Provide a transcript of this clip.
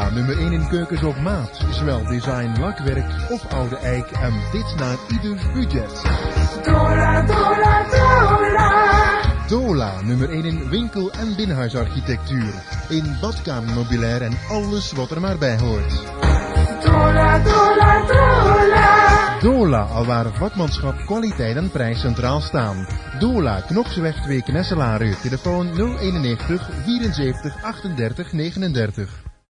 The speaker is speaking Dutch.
Dola, nummer 1 in keukens op maat. Zowel design, lakwerk of oude eik en dit naar ieders budget. Dola, Dola, Dola. Dola, nummer 1 in winkel- en binnenhuisarchitectuur. In badkamermeubilair en alles wat er maar bij hoort. Dola, Dola, Dola. Dola, alwaar vakmanschap, kwaliteit en prijs centraal staan. Dola, Knokseweg 2 Knesselaar, telefoon 091 74 38 39.